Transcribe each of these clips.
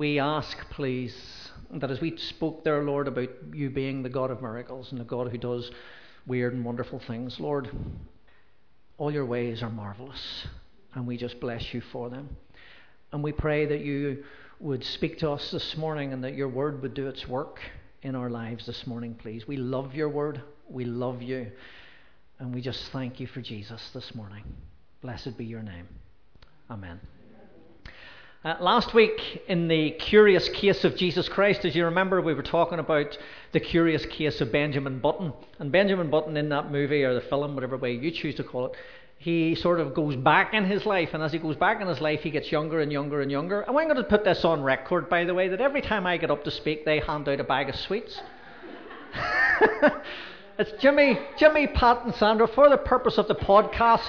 we ask, please, that as we spoke there, Lord, about you being the God of miracles and the God who does weird and wonderful things, Lord, all your ways are marvelous, and we just bless you for them. And we pray that you would speak to us this morning and that your word would do its work in our lives this morning, please. We love your word. We love you. And we just thank you for Jesus this morning. Blessed be your name. Amen. Last week, in the curious case of Jesus Christ, as you remember, we were talking about the curious case of Benjamin Button. And Benjamin Button, in that movie or the film, whatever way you choose to call it, he sort of goes back in his life. And as he goes back in his life, he gets younger and younger and younger. And I'm going to put this on record, by the way, that every time I get up to speak, they hand out a bag of sweets. It's Jimmy, Pat, and Sandra, for the purpose of the podcast.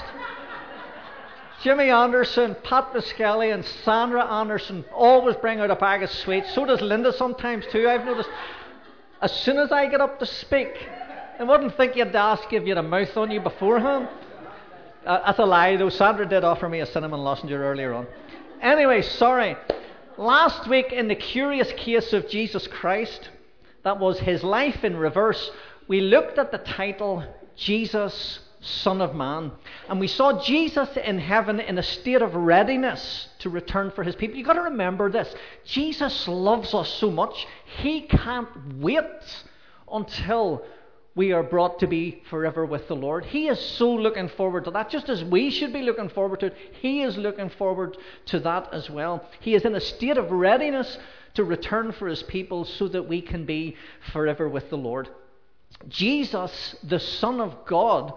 Jimmy Anderson, Pat Biscali, and Sandra Anderson always bring out a bag of sweets. So does Linda sometimes too, I've noticed. As soon as I get up to speak, I wouldn't think you'd ask if you had a mouth on you beforehand. That's a lie, though. Sandra did offer me a cinnamon lozenge earlier on. Anyway, sorry. Last week, in the curious case of Jesus Christ, that was his life in reverse, we looked at the title, Jesus, Son of Man. And we saw Jesus in heaven in a state of readiness to return for his people. You've got to remember this. Jesus loves us so much, he can't wait until we are brought to be forever with the Lord. He is so looking forward to that. Just as we should be looking forward to it, he is looking forward to that as well. He is in a state of readiness to return for his people so that we can be forever with the Lord. Jesus, the Son of God,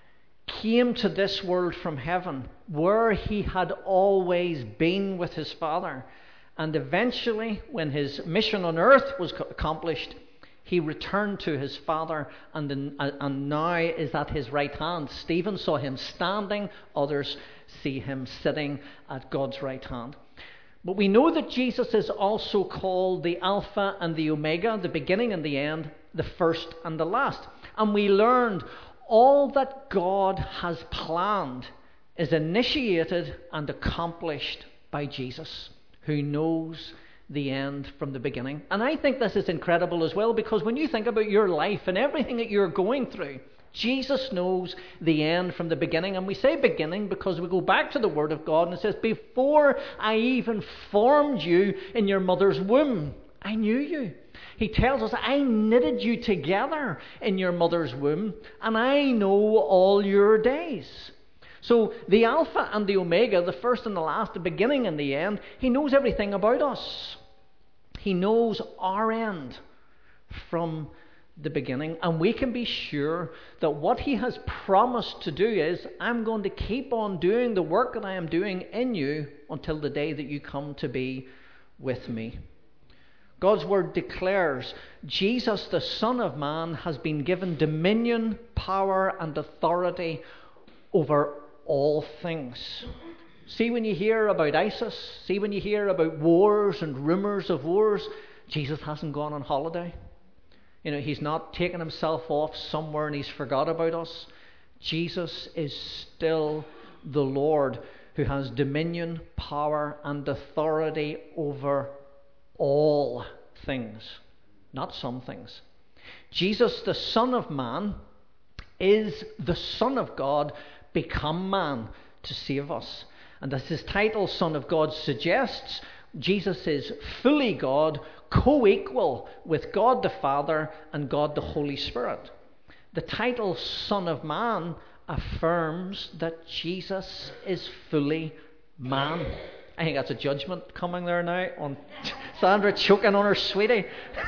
came to this world from heaven where he had always been with his Father. And eventually, when his mission on earth was accomplished, he returned to his Father and now is at his right hand. Stephen saw him standing, others see him sitting at God's right hand. But we know that Jesus is also called the Alpha and the Omega, the beginning and the end, the first and the last. And we learned all that God has planned is initiated and accomplished by Jesus, who knows the end from the beginning. And I think this is incredible as well, because when you think about your life and everything that you're going through, Jesus knows the end from the beginning. And we say beginning because we go back to the Word of God and it says, before I even formed you in your mother's womb, I knew you. He tells us, I knitted you together in your mother's womb, and I know all your days. So the Alpha and the Omega, the first and the last, the beginning and the end, he knows everything about us. He knows our end from the beginning, and we can be sure that what he has promised to do is, I'm going to keep on doing the work that I am doing in you until the day that you come to be with me. God's word declares Jesus, the Son of Man, has been given dominion, power, and authority over all things. See, when you hear about ISIS, see when you hear about wars and rumours of wars, Jesus hasn't gone on holiday. You know, he's not taken himself off somewhere and he's forgot about us. Jesus is still the Lord who has dominion, power, and authority over all things, not some things. Jesus, the Son of Man, is the Son of God become man to save us. And as his title, Son of God, suggests, Jesus is fully God, co-equal with God the Father and God the Holy Spirit. The title Son of Man affirms that Jesus is fully man. I think that's a judgment coming there now on Sandra choking on her sweetie.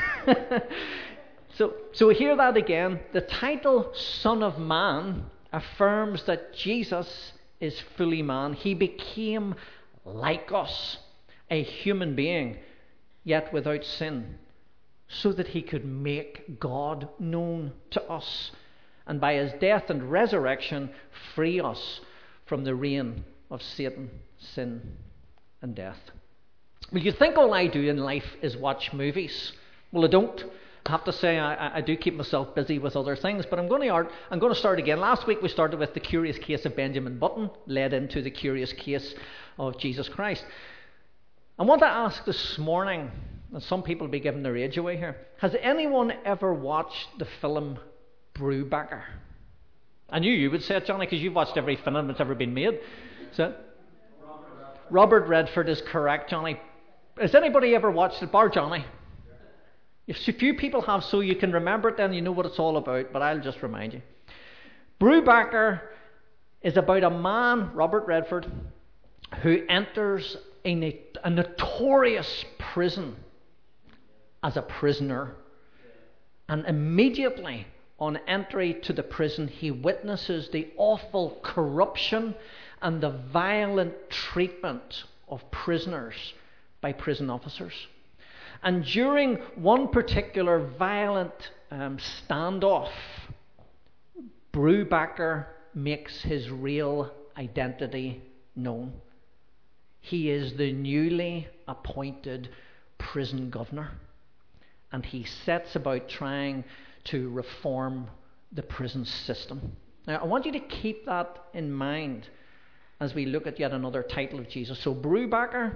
So hear that again. The title Son of Man affirms that Jesus is fully man. He became like us, a human being, yet without sin, so that he could make God known to us, and by his death and resurrection free us from the reign of Satan, sin, and death. Well, you think all I do in life is watch movies. Well, I don't. I have to say I do keep myself busy with other things, but I'm going to start again. Last week we started with the curious case of Benjamin Button, led into the curious case of Jesus Christ. I want to ask this morning, and some people will be giving their age away here, has anyone ever watched the film Brubaker? I knew you would say it, Johnny, because you've watched every film that's ever been made. So, Robert Redford is correct, Johnny. Has anybody ever watched it, bar Johnny? If few people have, so you can remember it, then you know what it's all about, but I'll just remind you. Brubaker is about a man, Robert Redford, who enters a notorious prison as a prisoner. And immediately on entry to the prison, he witnesses the awful corruption and the violent treatment of prisoners by prison officers. And during one particular violent standoff, Brubaker makes his real identity known. He is the newly appointed prison governor, and he sets about trying to reform the prison system. Now, I want you to keep that in mind as we look at yet another title of Jesus. So Brubaker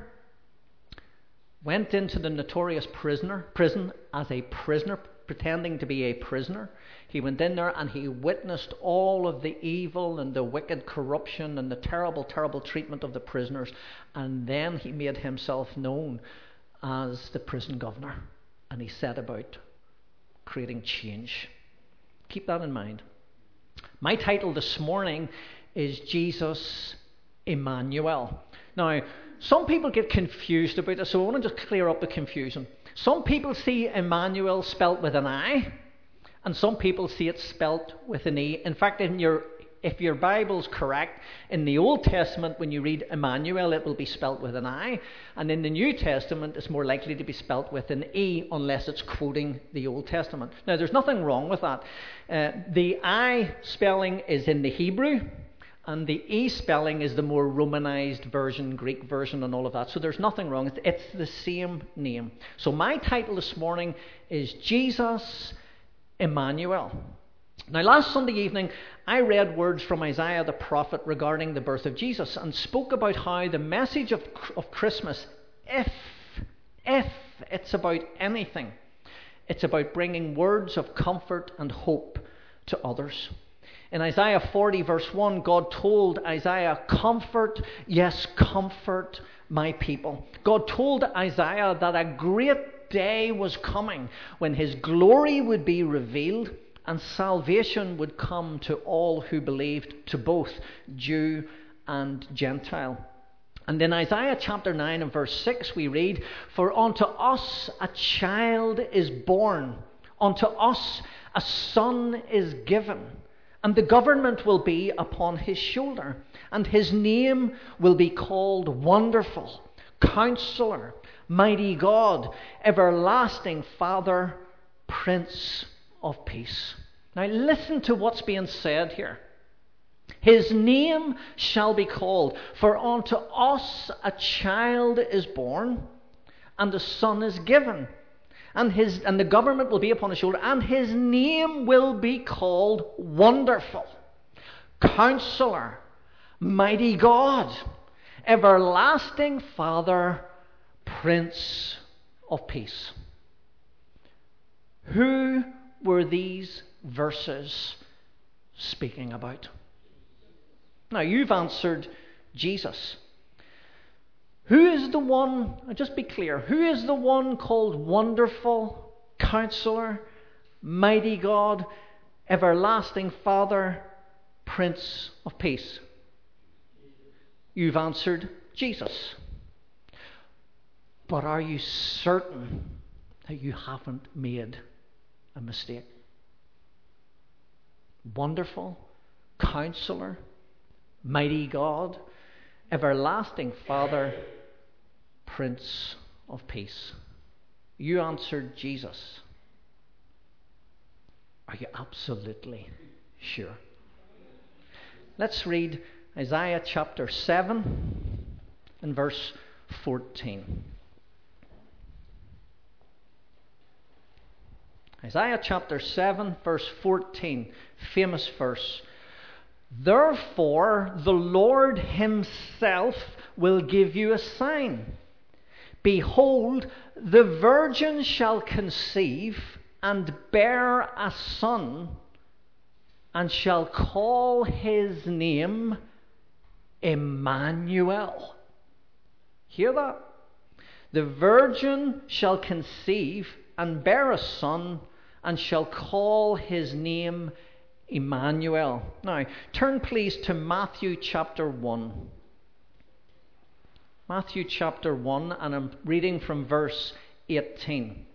went into the notorious prison as a prisoner, pretending to be a prisoner. He went in there and he witnessed all of the evil and the wicked corruption and the terrible, terrible treatment of the prisoners. And then he made himself known as the prison governor. And he set about creating change. Keep that in mind. My title this morning is Jesus Emmanuel. Now, some people get confused about this, so I want to just clear up the confusion. Some people see Emmanuel spelt with an I, and some people see it spelt with an E. In fact, if your Bible's correct, in the Old Testament, when you read Emmanuel, it will be spelt with an I, and in the New Testament, it's more likely to be spelt with an E, unless it's quoting the Old Testament. Now, there's nothing wrong with that. The I spelling is in the Hebrew, and the E spelling is the more Romanized version, Greek version, and all of that. So there's nothing wrong. It's the same name. So my title this morning is Jesus Emmanuel. Now, last Sunday evening, I read words from Isaiah the prophet regarding the birth of Jesus and spoke about how the message of Christmas, if it's about anything, it's about bringing words of comfort and hope to others. In Isaiah 40 verse 1, God told Isaiah, comfort, yes, comfort my people. God told Isaiah that a great day was coming when his glory would be revealed and salvation would come to all who believed, to both Jew and Gentile. And in Isaiah chapter 9 and verse 6 we read, for unto us a child is born, unto us a son is given, and the government will be upon his shoulder, and his name will be called Wonderful, Counselor, Mighty God, Everlasting Father, Prince of Peace. Now listen to what's being said here. His name shall be called, for unto us a child is born, and a son is given. And the government will be upon his shoulder, and his name will be called Wonderful, Counselor, Mighty God, Everlasting Father, Prince of Peace. Who were these verses speaking about? Now, you've answered Jesus. Who is the one, just be clear, who is the one called Wonderful, Counselor, Mighty God, Everlasting Father, Prince of Peace? You've answered Jesus. But are you certain that you haven't made a mistake? Wonderful, Counselor, Mighty God, Everlasting Father, Prince of Peace. You answered Jesus. Are you absolutely sure? Let's read Isaiah chapter 7 and verse 14. Isaiah chapter 7 verse 14, famous verse. Therefore the Lord himself will give you a sign. Behold, the virgin shall conceive and bear a son, and shall call his name Emmanuel. Hear that? The virgin shall conceive and bear a son, and shall call his name Emmanuel. Now, turn please to Matthew chapter 1. Matthew chapter 1, and I'm reading from verse 18.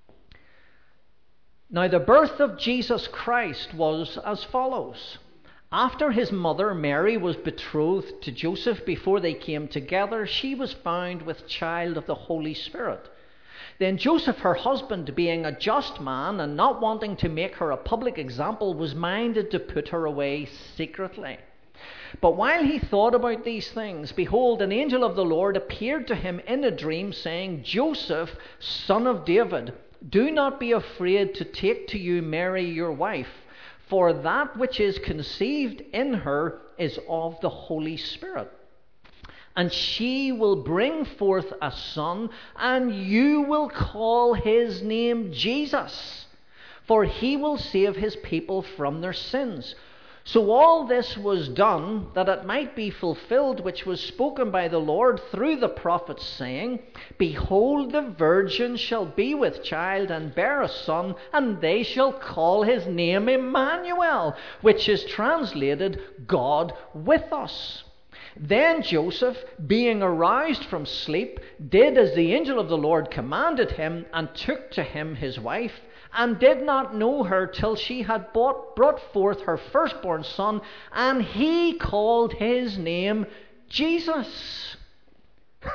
Now, the birth of Jesus Christ was as follows. After his mother Mary was betrothed to Joseph, before they came together, she was found with child of the Holy Spirit. Then Joseph, her husband, being a just man and not wanting to make her a public example, was minded to put her away secretly. But while he thought about these things, behold, an angel of the Lord appeared to him in a dream, saying, Joseph, son of David, do not be afraid to take to you Mary your wife, for that which is conceived in her is of the Holy Spirit. And she will bring forth a son, and you will call his name Jesus, for he will save his people from their sins. So all this was done, that it might be fulfilled, which was spoken by the Lord through the prophets, saying, Behold, the virgin shall be with child, and bear a son, and they shall call his name Emmanuel, which is translated, God with us. Then Joseph, being aroused from sleep, did as the angel of the Lord commanded him, and took to him his wife, and did not know her till she had brought forth her firstborn son, and he called his name Jesus. Are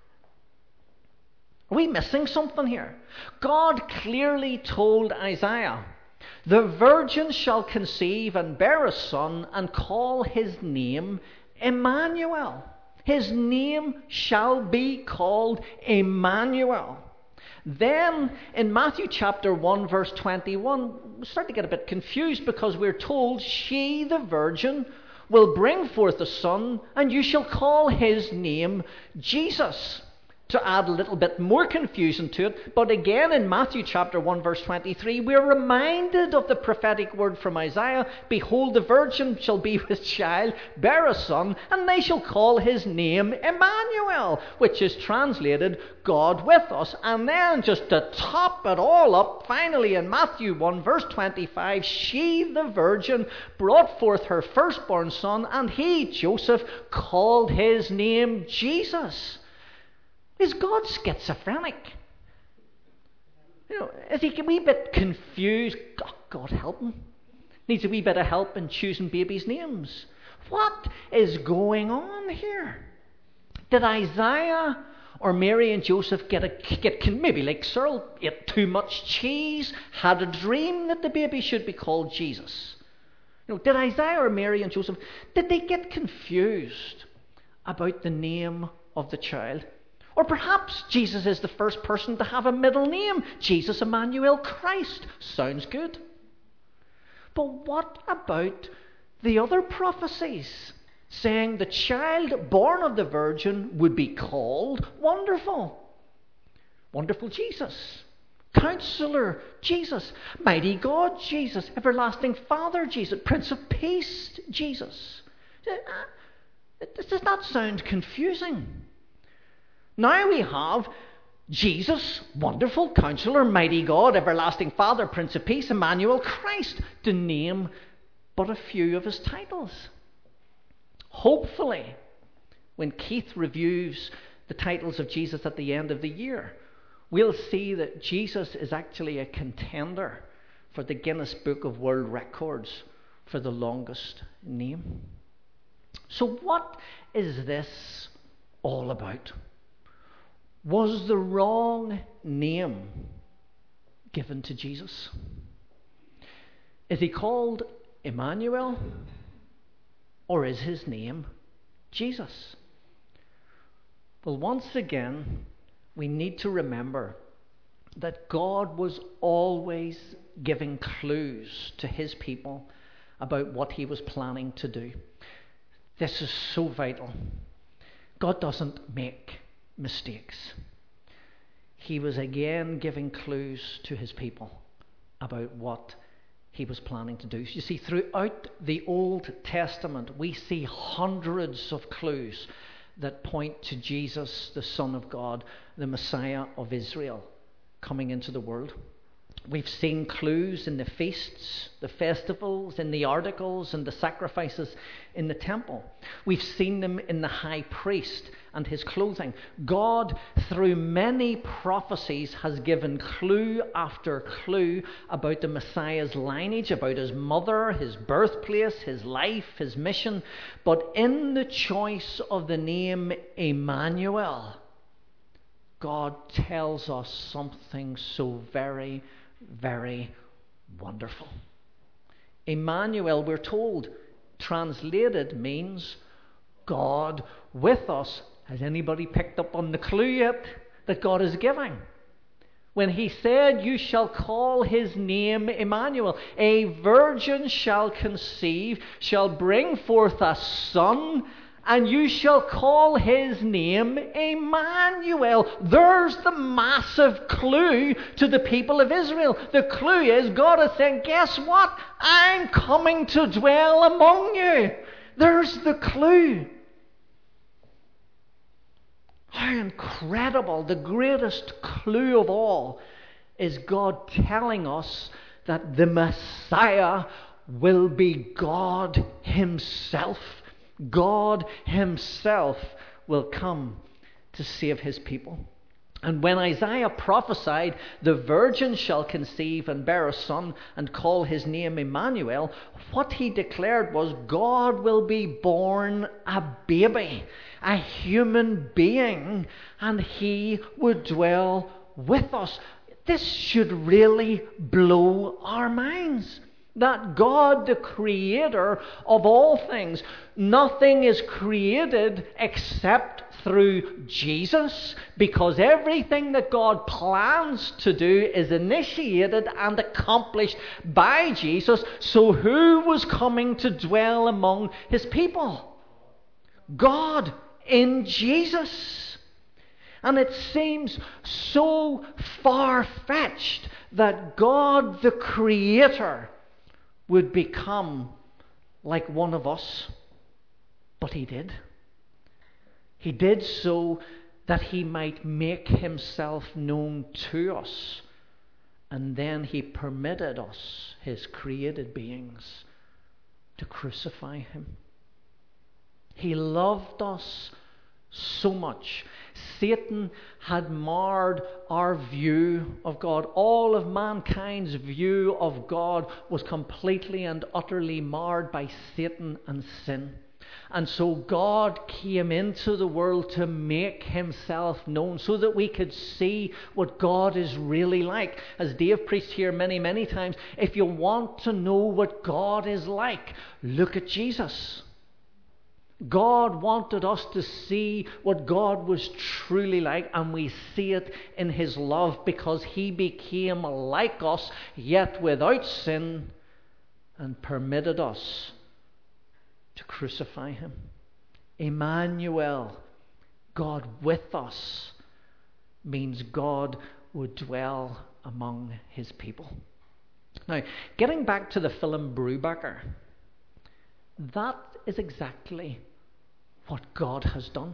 we missing something here? God clearly told Isaiah, the virgin shall conceive and bear a son, and call his name Emmanuel. His name shall be called Emmanuel. Then in Matthew chapter 1 verse 21, we start to get a bit confused, because we're told, she, the virgin, will bring forth a son, and you shall call his name Jesus. To add a little bit more confusion to it, but again in Matthew chapter 1 verse 23, we're reminded of the prophetic word from Isaiah, behold, the virgin shall be with child, bear a son, and they shall call his name Emmanuel, which is translated, God with us. And then just to top it all up, finally in Matthew 1 verse 25, she, the virgin, brought forth her firstborn son, and he, Joseph, called his name Jesus. Is God schizophrenic? Is he a wee bit confused? God help him. Needs a wee bit of help in choosing babies' names. What is going on here? Did Isaiah or Mary and Joseph get maybe like Cyril, ate too much cheese, had a dream that the baby should be called Jesus? Did Isaiah or Mary and Joseph, did they get confused about the name of the child? Or perhaps Jesus is the first person to have a middle name. Jesus Emmanuel Christ. Sounds good. But what about the other prophecies saying the child born of the virgin would be called Wonderful? Wonderful Jesus. Counselor Jesus. Mighty God Jesus. Everlasting Father Jesus. Prince of Peace Jesus. Does that sound confusing? Now we have Jesus, Wonderful Counselor, Mighty God, Everlasting Father, Prince of Peace, Emmanuel Christ, to name but a few of his titles. Hopefully, when Keith reviews the titles of Jesus at the end of the year, we'll see that Jesus is actually a contender for the Guinness Book of World Records for the longest name. So what is this all about? Was the wrong name given to Jesus? Is he called Emmanuel, or is his name Jesus? Well, once again, we need to remember that God was always giving clues to his people about what he was planning to do. This is so vital. God doesn't make mistakes. he was again giving clues to his people about what he was planning to do. You see, throughout the Old Testament, we see hundreds of clues that point to Jesus, the Son of God, the Messiah of Israel, coming into the world. We've seen clues in the feasts, the festivals, in the articles and the sacrifices in the temple. We've seen them in the high priest and his clothing. God, through many prophecies, has given clue after clue about the Messiah's lineage, about his mother, his birthplace, his life, his mission. But in the choice of the name Emmanuel, God tells us something so very, very wonderful. Emmanuel, we're told, translated means God with us. Has anybody picked up on the clue yet that God is giving? When he said, "You shall call his name Emmanuel, a virgin shall conceive, shall bring forth a son, and you shall call his name Emmanuel." There's the massive clue to the people of Israel. The clue is God is saying, guess what? I'm coming to dwell among you. There's the clue. How incredible. The greatest clue of all is God telling us that the Messiah will be God himself. God himself will come to save his people. And when Isaiah prophesied, "The virgin shall conceive and bear a son and call his name Emmanuel," what he declared was God will be born a baby, a human being, and he would dwell with us. This should really blow our minds. That God, the creator of all things, nothing is created except through Jesus, because everything that God plans to do is initiated and accomplished by Jesus. So who was coming to dwell among his people? God in Jesus. And it seems so far-fetched that God, the creator, would become like one of us. But he did. He did so that he might make himself known to us. And then he permitted us, his created beings, to crucify him. He loved us so much. Satan had marred our view of God. All of mankind's view of God was completely and utterly marred by Satan and sin. And so God came into the world to make himself known so that we could see what God is really like. As Dave preached here many, many times, if you want to know what God is like, look at Jesus. God wanted us to see what God was truly like, and we see it in his love, because he became like us, yet without sin, and permitted us to crucify him. Emmanuel, God with us, means God would dwell among his people. Now, getting back to the film Brubaker, that is exactly what God has done.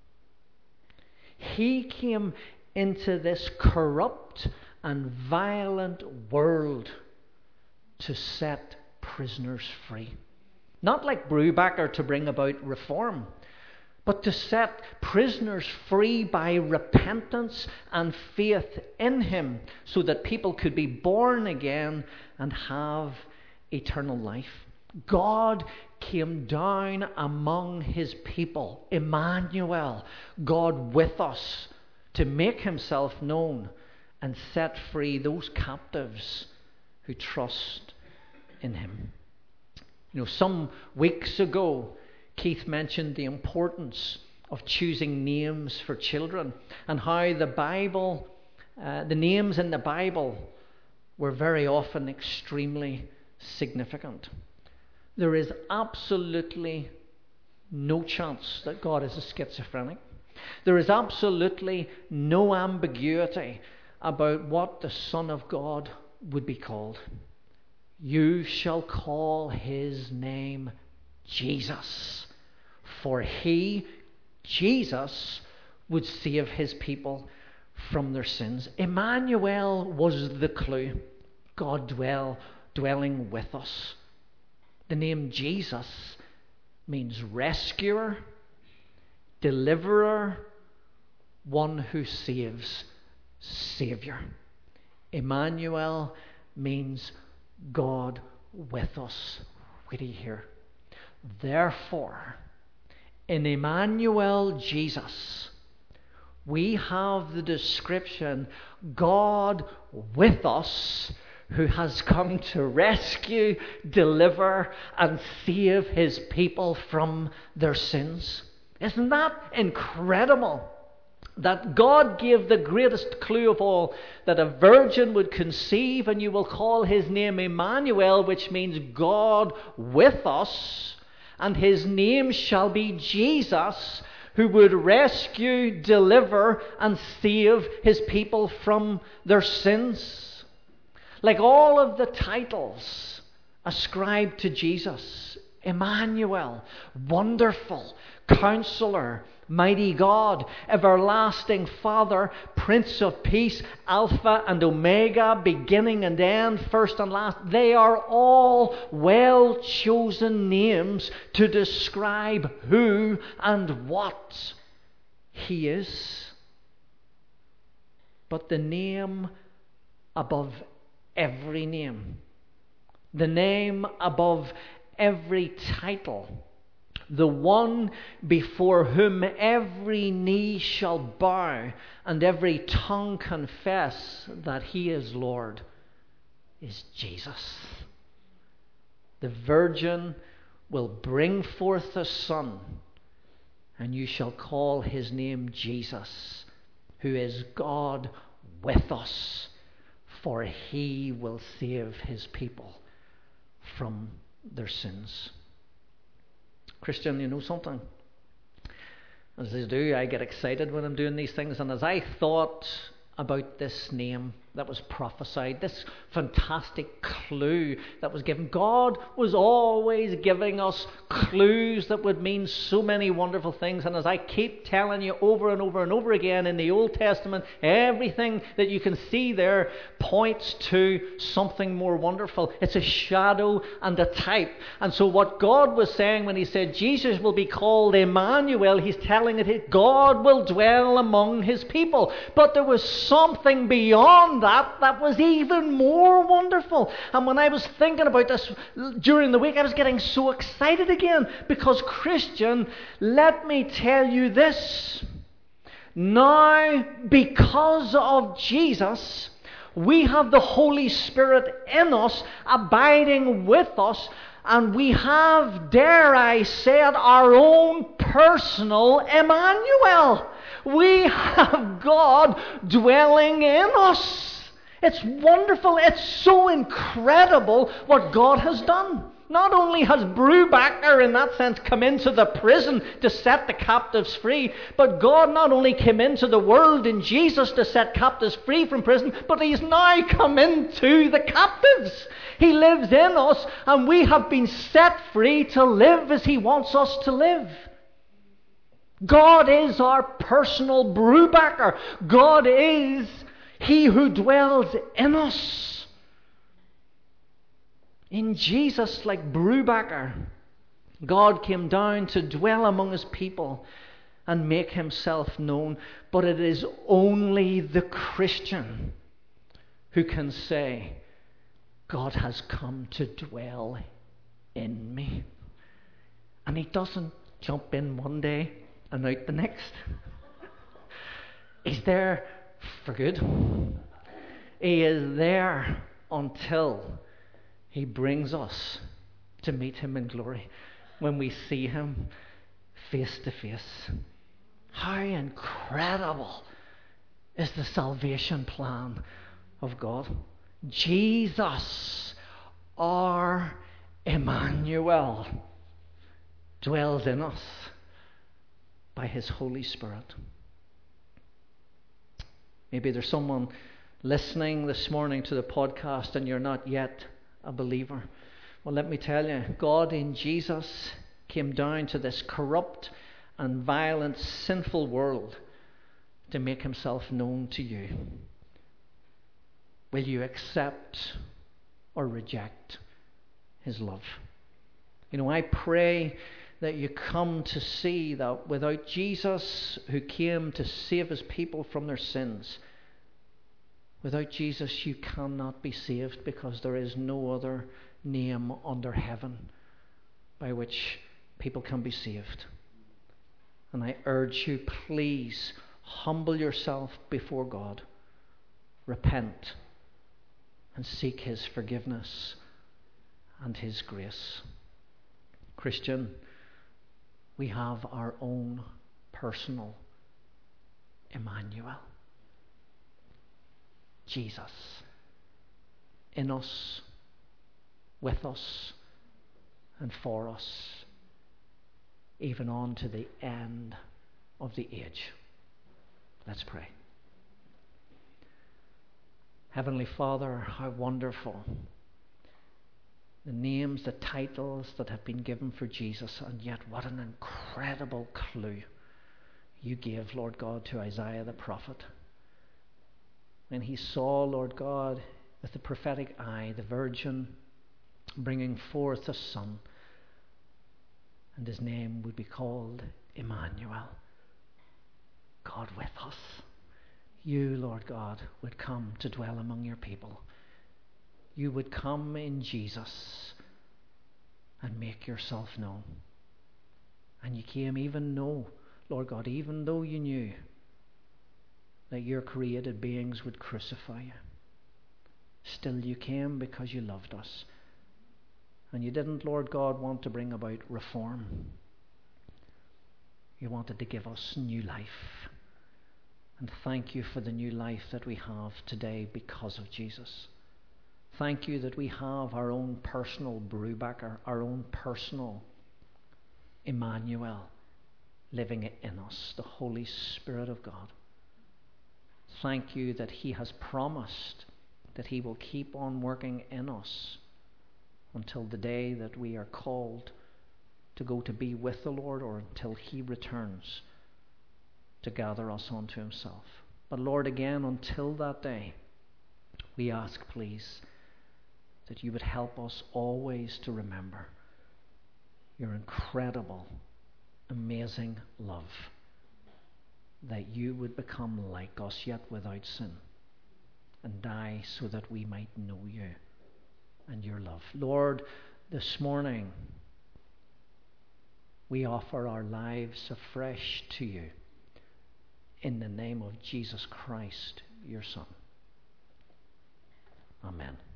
He came into this corrupt and violent world to set prisoners free. Not like Brubaker to bring about reform, but to set prisoners free by repentance and faith in him, so that people could be born again and have eternal life. God came down among his people, Emmanuel, God with us, to make himself known and set free those captives who trust in him. You know, some weeks ago, Keith mentioned the importance of choosing names for children, and how the Bible, the names in the Bible were very often extremely significant. There is absolutely no chance that God is a schizophrenic. There is absolutely no ambiguity about what the Son of God would be called. You shall call his name Jesus, for he, Jesus, would save his people from their sins. Emmanuel was the clue. God dwelling with us. The name Jesus means rescuer, deliverer, one who saves, Saviour. Emmanuel means God with us. Wait till you hear. Therefore, in Emmanuel Jesus, we have the description God with us, who has come to rescue, deliver, and save his people from their sins. Isn't that incredible? That God gave the greatest clue of all, that a virgin would conceive and you will call his name Emmanuel, which means God with us, and his name shall be Jesus, who would rescue, deliver, and save his people from their sins. Like all of the titles ascribed to Jesus, Emmanuel, Wonderful, Counselor, Mighty God, Everlasting Father, Prince of Peace, Alpha and Omega, beginning and end, first and last. They are all well-chosen names to describe who and what he is. But the name above every name, the name above every title, the one before whom every knee shall bow and every tongue confess that he is Lord, is Jesus. The virgin will bring forth a son, and you shall call his name Jesus, who is God with us, for he will save his people from their sins. Christian, you know something? As I do, I get excited when I'm doing these things. And as I thought about this name that was prophesied, this fantastic clue that was given, God was always giving us clues that would mean so many wonderful things. And as I keep telling you over and over and over again, in the Old Testament, everything that you can see there points to something more wonderful. It's a shadow and a type. And so what God was saying when he said Jesus will be called Emmanuel, he's telling it God will dwell among his people. But there was something beyond that was even more wonderful. And when I was thinking about this during the week, I was getting so excited again, because Christian, let me tell you this. Now, because of Jesus, we have the Holy Spirit in us, abiding with us, and we have, dare I say it, our own personal Emmanuel. We have God dwelling in us. It's wonderful. It's so incredible what God has done. Not only has Brubaker, in that sense, come into the prison to set the captives free, but God not only came into the world in Jesus to set captives free from prison, but he's now come into the captives. He lives in us, and we have been set free to live as he wants us to live. God is our personal Brubaker. God is he who dwells in us. In Jesus, like Brubaker, God came down to dwell among his people and make himself known. But it is only the Christian who can say, God has come to dwell in me. And he doesn't jump in one day and out the next. He's there for good. He is there until he brings us to meet him in glory, when we see him face to face. How incredible is the salvation plan of God. Jesus, our Emmanuel, dwells in us. by His Holy Spirit. Maybe there's someone listening this morning to the podcast and you're not yet a believer. Well, let me tell you, God in Jesus came down to this corrupt and violent, sinful world to make Himself known to you. Will you accept or reject His love? You know, I pray that you come to see that without Jesus, who came to save His people from their sins, without Jesus you cannot be saved, because there is no other name under heaven by which people can be saved. And I urge you, please humble yourself before God, repent, and seek His forgiveness and His grace. Christian, we have our own personal Emmanuel. Jesus. In us, with us, and for us, even on to the end of the age. Let's pray. Heavenly Father, how wonderful the names, the titles that have been given for Jesus, and yet what an incredible clue you gave, Lord God, to Isaiah the prophet. When he saw, Lord God, with the prophetic eye, the virgin bringing forth a son, and his name would be called Emmanuel, God with us. You, Lord God, would come to dwell among your people. You would come in Jesus and make yourself known. And you came even though, Lord God, even though you knew that your created beings would crucify you, still you came because you loved us. And you didn't, Lord God, want to bring about reform. You wanted to give us new life. And thank you for the new life that we have today because of Jesus. Thank you that we have our own personal Brubaker, our own personal Emmanuel living in us, the Holy Spirit of God. Thank you that He has promised that He will keep on working in us until the day that we are called to go to be with the Lord, or until He returns to gather us unto Himself. But Lord, again, until that day, we ask, please, that you would help us always to remember your incredible, amazing love, that you would become like us, yet without sin, and die so that we might know you and your love. Lord, this morning we offer our lives afresh to you in the name of Jesus Christ, your Son. Amen.